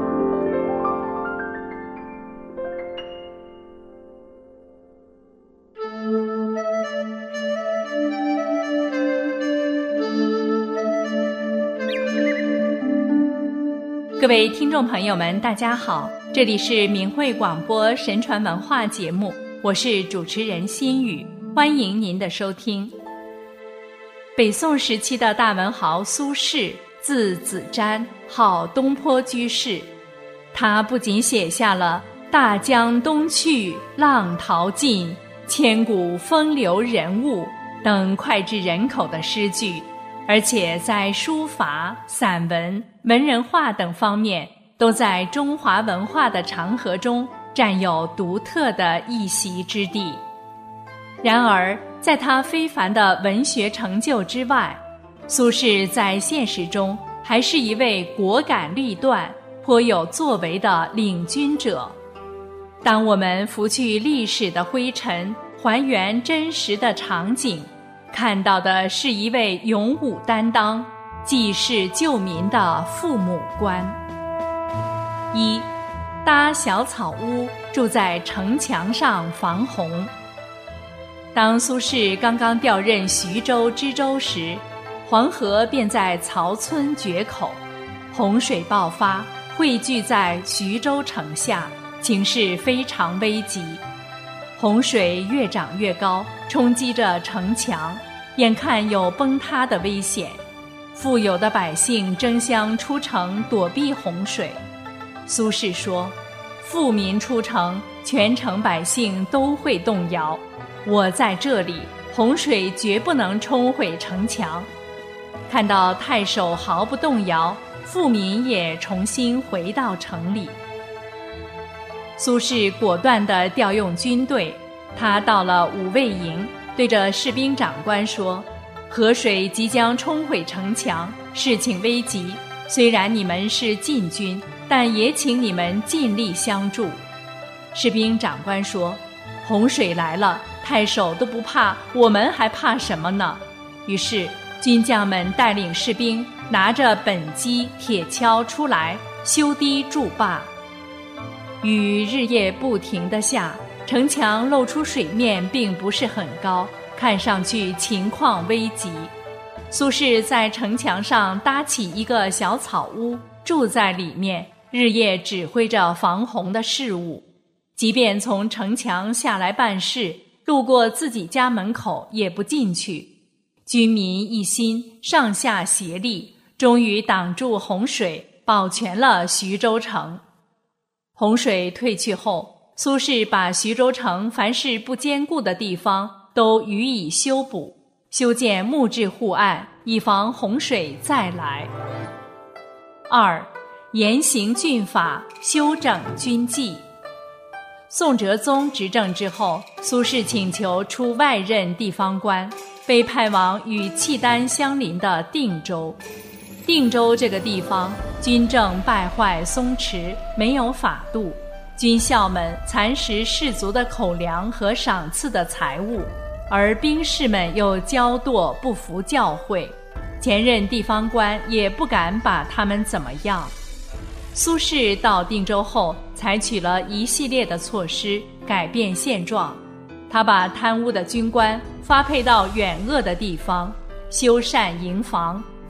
各位听众朋友们，大家好，这里是明慧广播神传文化节目，我是主持人心雨，欢迎您的收听。北宋时期的大文豪苏轼，字子瞻，号东坡居士。他不仅写下了大江东去，浪淘尽，千古风流人物等脍炙人口的诗句，而且在书法、散文、文人画等方面，都在中华文化的长河中占有独特的一席之地。然而，在他非凡的文学成就之外，苏轼在现实中还是一位果敢立断、颇有作为的领军者。当我们拂去历史的灰尘，还原真实的场景，看到的是一位勇武担当、济世救民的父母官。一，搭小草屋，住在城墙上防洪。当苏轼刚刚调任徐州知州时，黄河便在曹村决口，洪水爆发，汇聚在徐州城下，情势非常危急。洪水越涨越高，冲击着城墙，眼看有崩塌的危险。富有的百姓争相出城躲避洪水。苏轼说，富民出城，全城百姓都会动摇，我在这里，洪水绝不能冲毁城墙。看到太守毫不动摇，富民也重新回到城里。苏轼果断地调用军队，他到了五味营，对着士兵长官说，河水即将冲毁城墙，事情危急，虽然你们是禁军，但也请你们尽力相助。士兵长官说，洪水来了，太守都不怕，我们还怕什么呢？于是军将们带领士兵拿着本机、铁锹出来修堤筑坝。雨日夜不停地下，城墙露出水面并不是很高，看上去情况危急。苏轼在城墙上搭起一个小草屋，住在里面，日夜指挥着防洪的事务。即便从城墙下来办事，路过自己家门口也不进去。军民一心，上下协力，终于挡住洪水，保全了徐州城。洪水退去后，苏轼把徐州城凡是不坚固的地方都予以修补，修建木质护岸，以防洪水再来。二，严刑峻法，修整军纪。宋哲宗执政之后，苏轼请求出外任地方官，被派往与契丹相邻的定州。定州这个地方，军政败坏松弛，没有法度，军校们蚕食士卒的口粮和赏赐的财物，而兵士们又骄惰不服教诲，前任地方官也不敢把他们怎么样。苏轼到定州后，采取了一系列的措施，改变现状。他把贪污的军官发配到远恶的地方，修缮营房，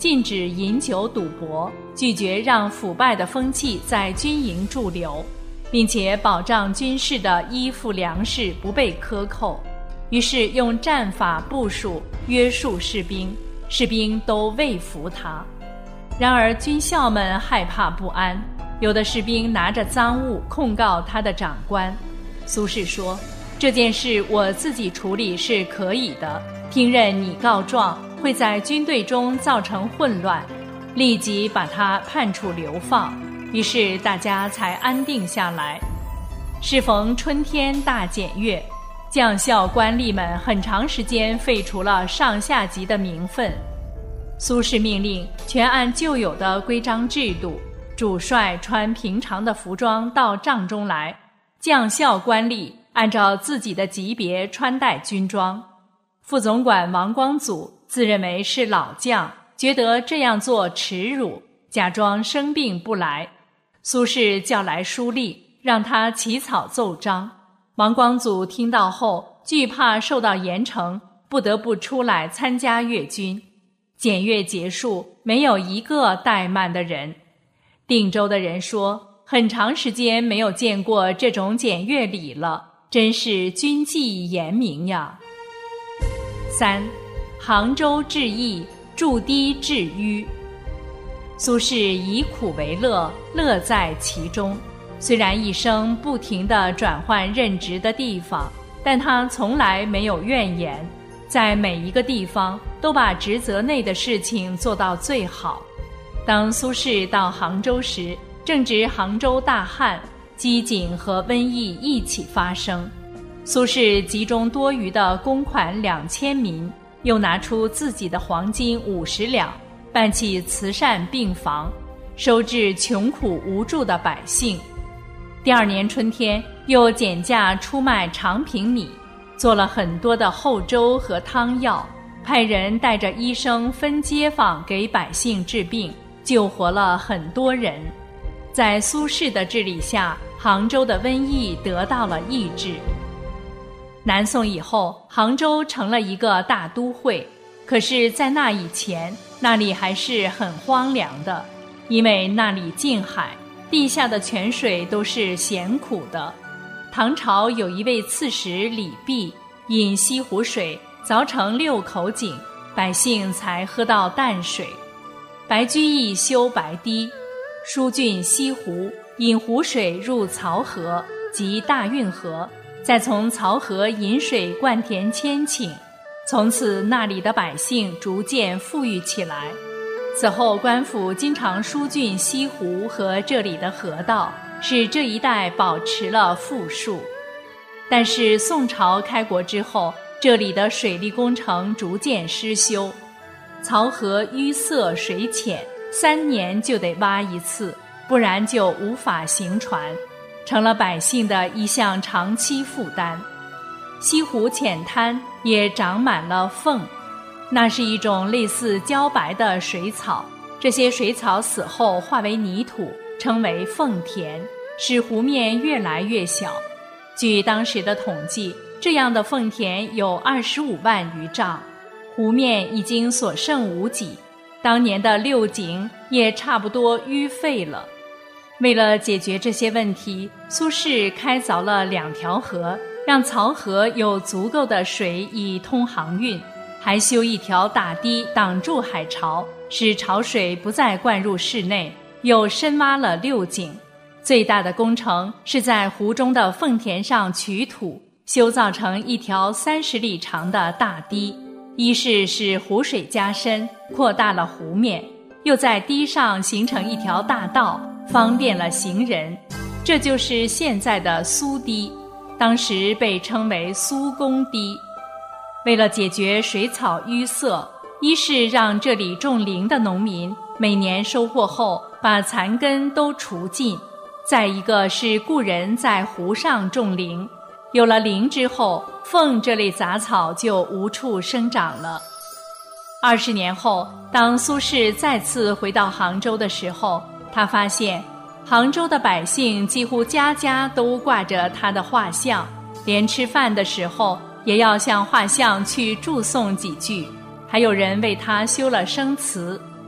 禁止饮酒赌博，拒绝让腐败的风气在军营驻留，并且保障军士的衣服粮食不被克扣。于是用战法部署约束士兵，士兵都畏服他。然而军校们害怕不安，有的士兵拿着赃物控告他的长官。苏轼说，这件事我自己处理是可以的，听任你告状会在军队中造成混乱，立即把他判处流放。于是大家才安定下来。适逢春天大检阅，将校官吏们很长时间废除了上下级的名分。苏轼命令全按旧有的规章制度，主帅穿平常的服装到帐中来，将校官吏按照自己的级别穿戴军装。副总管王光祖自认为是老将，觉得这样做耻辱，假装生病不来。苏轼叫来书吏，让他起草奏章。王光祖听到后，惧怕受到严惩，不得不出来参加阅军。检阅结束，没有一个怠慢的人。定州的人说，很长时间没有见过这种检阅礼了，真是军纪严明呀。3. 杭州治疫，筑堤治淤。苏轼以苦为乐，乐在其中。虽然一生不停地转换任职的地方，但他从来没有怨言，在每一个地方都把职责内的事情做到最好。当苏轼到杭州时，正值杭州大旱，饥馑和瘟疫一起发生。苏轼集中多余的公款2000民，又拿出自己的黄金50两，办起慈善病房，收治穷苦无助的百姓。第2年春天，又减价出卖长平米，做了很多的厚粥和汤药，派人带着医生分街坊给百姓治病，救活了很多人。在苏轼的治理下，杭州的瘟疫得到了抑制。南宋以后，杭州成了一个大都会，可是在那以前，那里还是很荒凉的，因为那里近海，地下的泉水都是咸苦的。唐朝有一位刺史李泌，饮西湖水凿成6口井，百姓才喝到淡水。白居易修白堤，疏浚西湖，引湖水入漕河及大运河，再从漕河引水灌田千顷，从此那里的百姓逐渐富裕起来。此后官府经常疏浚西湖和这里的河道，使这一带保持了富庶。但是宋朝开国之后，这里的水利工程逐渐失修，漕河淤塞水浅，3年就得挖一次，不然就无法行船，成了百姓的一项长期负担。西湖浅滩也长满了凤，那是一种类似茭白的水草，这些水草死后化为泥土，称为凤田，使湖面越来越小。据当时的统计，这样的凤田有25万余丈，湖面已经所剩无几，当年的6井也差不多淤废了。为了解决这些问题，苏轼开凿了2条河，让漕河有足够的水以通航运，还修一条大堤挡住海潮，使潮水不再灌入室内，又深挖了6井。最大的工程是在湖中的凤田上取土，修造成一条30里长的大堤，一是使湖水加深，扩大了湖面，又在堤上形成一条大道，方便了行人。这就是现在的苏堤，当时被称为苏公堤。为了解决水草淤塞，一是让这里种菱的农民每年收获后把残根都除尽，再一个是雇人在湖上种菱，有了菱之后，凤这类杂草就无处生长了。20年后，当苏轼再次回到杭州的时候，他发现杭州的百姓几乎家家都挂着他的画像，连吃饭的时候也要向画像去祝颂几句，还有人为他修了生祠，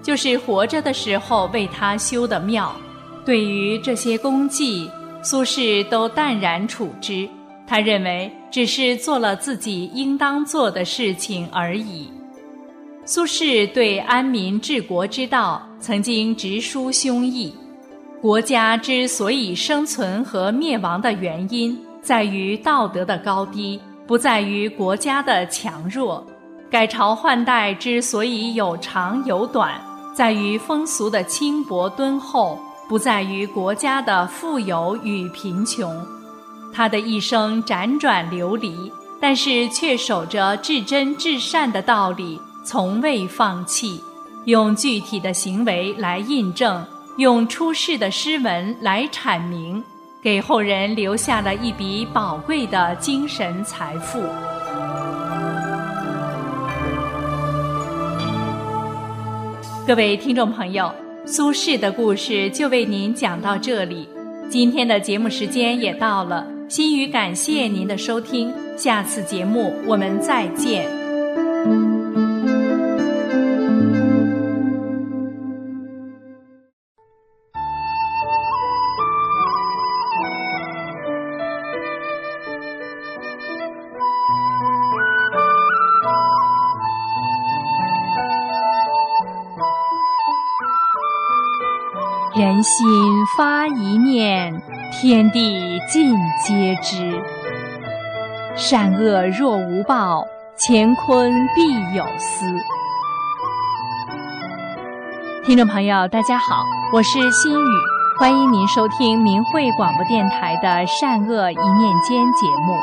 就是活着的时候为他修的庙。对于这些功绩，苏轼都淡然处之，他认为只是做了自己应当做的事情而已。苏轼对安民治国之道曾经直抒胸臆，国家之所以生存和灭亡的原因在于道德的高低，不在于国家的强弱；改朝换代之所以有长有短，在于风俗的轻薄敦厚，不在于国家的富有与贫穷。他的一生辗转流离，但是却守着至真至善的道理，从未放弃，用具体的行为来印证，用出世的诗文来阐明，给后人留下了一笔宝贵的精神财富。各位听众朋友，苏轼的故事就为您讲到这里，今天的节目时间也到了，心语感谢您的收听，下次节目我们再见。人心发一念，天地尽皆知。善恶若无报，乾坤必有私。听众朋友大家好，我是心语，欢迎您收听明慧广播电台的善恶一念间节目。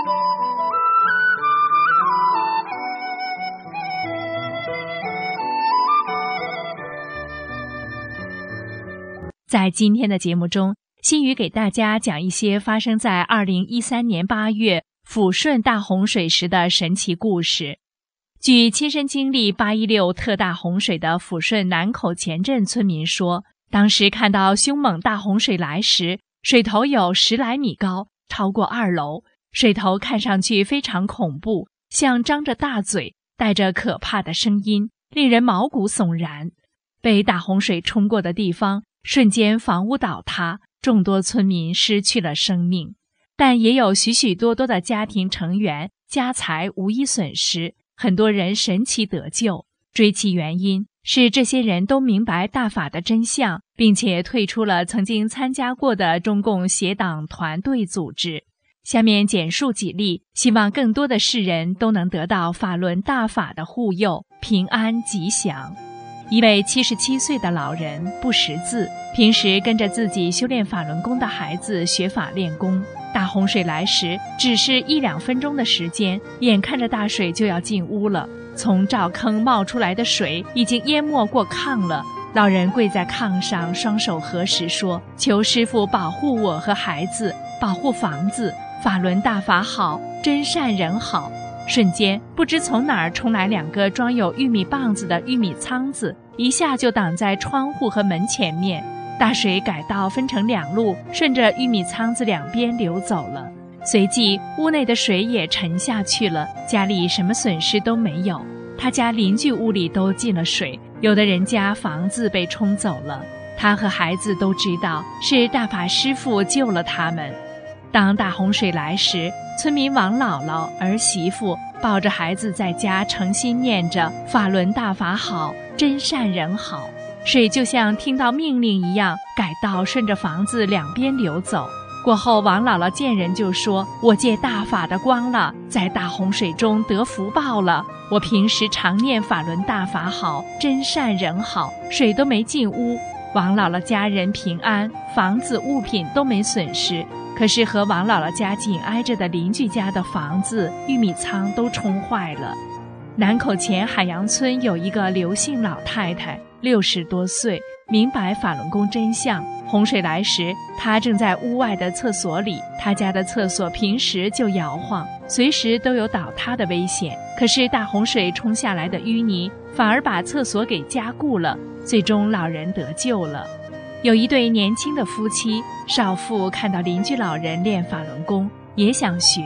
在今天的节目中，心语给大家讲一些发生在2013年8月抚顺大洪水时的神奇故事。据亲身经历816特大洪水的抚顺南口前镇村民说，当时看到凶猛大洪水来时，水头有10来米高，超过2楼，水头看上去非常恐怖，像张着大嘴，带着可怕的声音，令人毛骨悚然。被大洪水冲过的地方，瞬间房屋倒塌，众多村民失去了生命，但也有许许多多的家庭成员家财无一损失，很多人神奇得救。追其原因，是这些人都明白大法的真相，并且退出了曾经参加过的中共邪党团队组织。下面简述几例，希望更多的世人都能得到法轮大法的护佑，平安吉祥。一位77岁的老人不识字，平时跟着自己修炼法轮功的孩子学法练功。大洪水来时，只是1-2分钟的时间，眼看着大水就要进屋了，从灶坑冒出来的水已经淹没过炕了。老人跪在炕上，双手合十说：“求师父保护我和孩子，保护房子，法轮大法好，真善人好。”瞬间，不知从哪儿冲来2个装有玉米棒子的玉米仓子，一下就挡在窗户和门前面。大水改道分成2路，顺着玉米仓子2边流走了。随即屋内的水也沉下去了，家里什么损失都没有。他家邻居屋里都进了水，有的人家房子被冲走了。他和孩子都知道是大法师父救了他们。当大洪水来时，村民王姥姥儿媳妇抱着孩子在家诚心念着法轮大法好，真善人好。水就像听到命令一样，改道顺着房子2边流走。过后王姥姥见人就说：“我借大法的光了，在大洪水中得福报了。我平时常念法轮大法好，真善人好，水都没进屋。王姥姥家人平安，房子物品都没损失。可是和王姥姥家紧挨着的邻居家的房子、玉米仓都冲坏了。”南口前海洋村有一个刘姓老太太，60多岁，明白法轮功真相。洪水来时，她正在屋外的厕所里，她家的厕所平时就摇晃，随时都有倒塌的危险。可是大洪水冲下来的淤泥反而把厕所给加固了，最终老人得救了。有一对年轻的夫妻，少妇看到邻居老人练法轮功，也想学，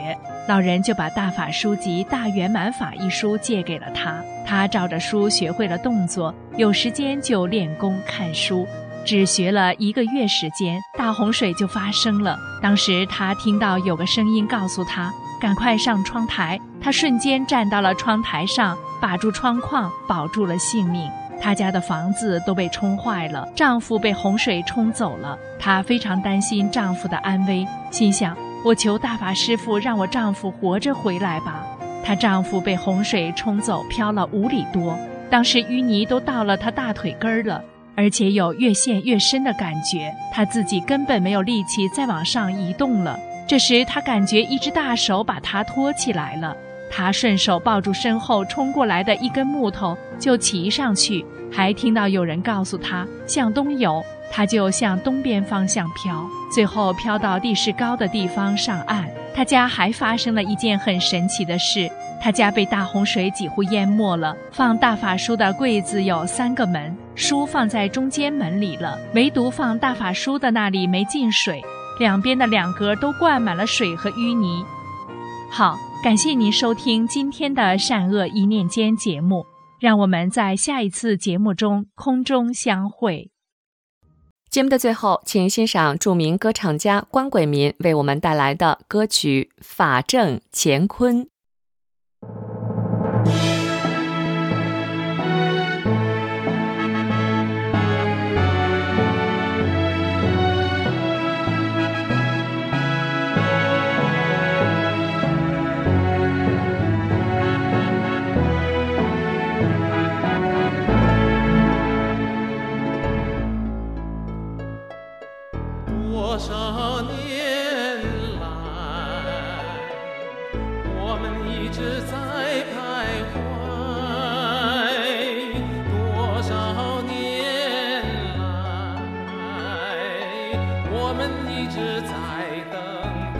老人就把大法书籍《大圆满法》一书借给了他。他照着书学会了动作，有时间就练功看书。只学了1个月时间，大洪水就发生了。当时他听到有个声音告诉他赶快上窗台，他瞬间站到了窗台上，把住窗框，保住了性命。她家的房子都被冲坏了，丈夫被洪水冲走了。她非常担心丈夫的安危，心想我求大法师父让我丈夫活着回来吧。她丈夫被洪水冲走，漂了5里多，当时淤泥都到了她大腿根了，而且有越陷越深的感觉，她自己根本没有力气再往上移动了。这时她感觉一只大手把她拖起来了，她顺手抱住身后冲过来的一根木头就骑上去，还听到有人告诉她向东游，她就向东边方向飘，最后飘到地势高的地方上岸。她家还发生了一件很神奇的事，她家被大洪水几乎淹没了，放大法书的柜子有3个门，书放在中间门里了，唯独放大法书的那里没进水，两边的2格都灌满了水和淤泥。好，感谢您收听今天的善恶一念间节目，让我们在下一次节目中空中相会。 节目的最后，请欣赏著名歌唱家关贵民为我们带来的歌曲《法正乾坤》。 多少年来，我们一直在徘徊，多少年来，我们一直在等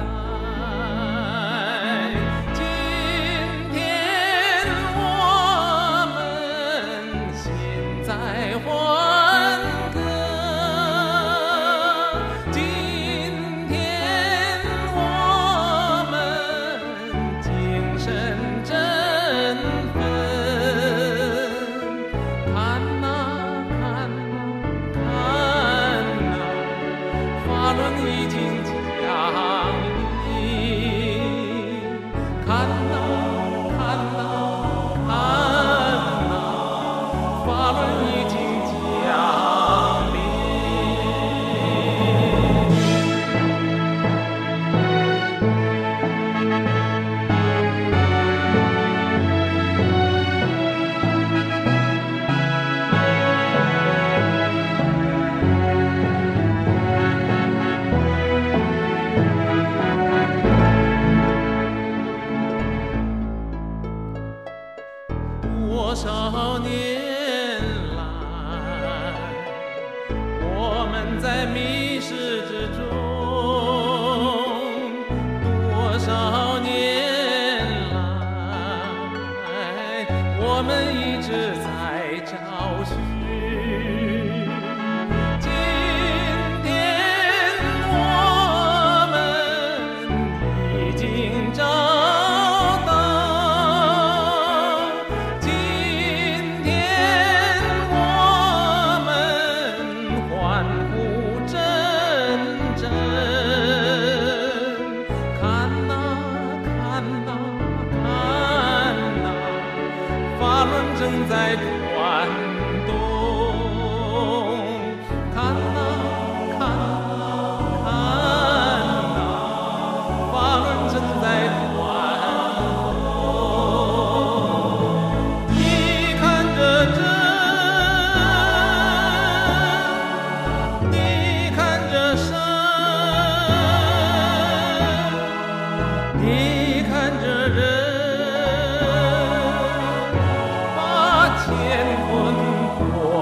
待。今天我们心在欢歌，今天我们精神振奋。看哪看哪看哪，法轮已经降临。看哪看哪看哪，法轮已经降临。多少年来，我们在迷失之中，多少年来，我们一直在找寻。今天我们已经找到，今天我们欢呼阵阵。看哪看哪看哪，法轮正在转动。看哪看哪看哪，法轮正在转动。你看着真，你看着神，你看着人，把乾坤破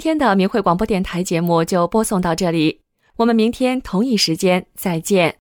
天的明慧广播电台节目就播送到这里，我们明天同一时间再见。